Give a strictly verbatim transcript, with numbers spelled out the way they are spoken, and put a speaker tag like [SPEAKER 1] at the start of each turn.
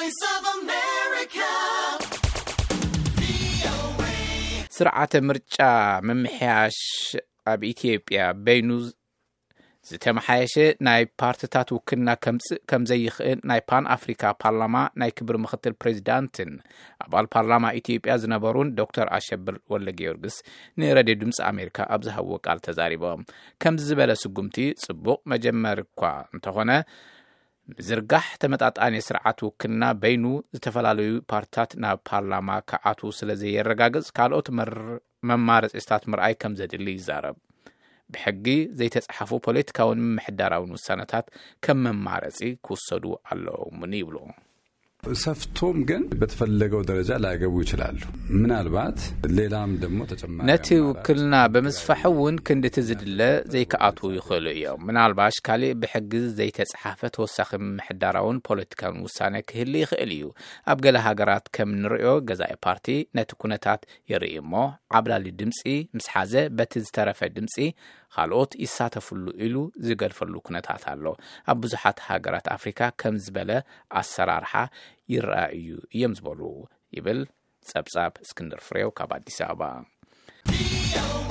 [SPEAKER 1] Voice of America.
[SPEAKER 2] ስርዓተ ምርጫ መምሕያሽ ኣብ ኢትዮጵያ በይኑ ዝተመሓየሸ ናይ ፓርቲታት ውክልና ከምጽእ ከም ዘይኽእል ናይ ፓን አፍሪካ ፓርላማ ናይ ክብር ምክትል ፕሬዝዳንትን አባል ፓርላማ ኢትዮጵያ ዝነበሩን ዶክተር አሸብር ወልደጊዮርጊስ ንሬድዮ ድምጽ አሜሪካ ኣብ ዝሃብዎ ቃል ተዛሪቦም ከም ዝበለ ስጉምቲ ጽቡቕ መጀመር እኳ እንተኾነ ዝርጋሕ ተመጣጣኒ ስርዓት ውክልና በይኑ ዝተፈላልዩ ፓርቲታት ናብ ፓርላማ ከኣቱ ስለዘየረጋግጽ ካልኦት መማረጽታት ምርኣይ ከም ዘድሊ ይዛረብ ብሕጊ ዘይተጻሓፉ ፖለቲካውን ምሕዳራውን ውሳነታት ከም መማረጺ ክወሰዱ ኣለዎም ይብሉ
[SPEAKER 3] ሰፍቶም ግን በተፈለገው ደረጃ ላይገቡ ይችላሉ ምናልባት ሌላም ደግሞ ተጨማሪ
[SPEAKER 2] ነቲ ውክልና በመስፋሕውን ክንድት ዝድለ ዘይከኣቱ ይኽእሉ እዮም ምናልባሽ ካሊ ብሕጊ ዘይተጻሓፈ ተወሳኺ ምሕዳራውን ፖለቲካውን ውሳነ ክህሊ ይኽእል እዩ ኣብ ገለ ሃገራት ከም ንሪኦ ገዛኢ ፓርቲ ነቲ ኩነታት የርኢ እሞ ዓብላሊ ድምጺ ምስ ሓዘ በቲ ዝተረፈ ድምጺ ካልኦት ይሳተፍሉ ኢሉ ዝገልፈሉ ኩነታት ኣሎ ኣብ ብዙሓት ሃገራት አፍሪካ ከም ዝበለ ኣሰራርሓ ይረኣዩ እዮም ዝበሉ ይብል ጸብጻብ እስክንድር ፍሬው ካብ አዲስ አበባ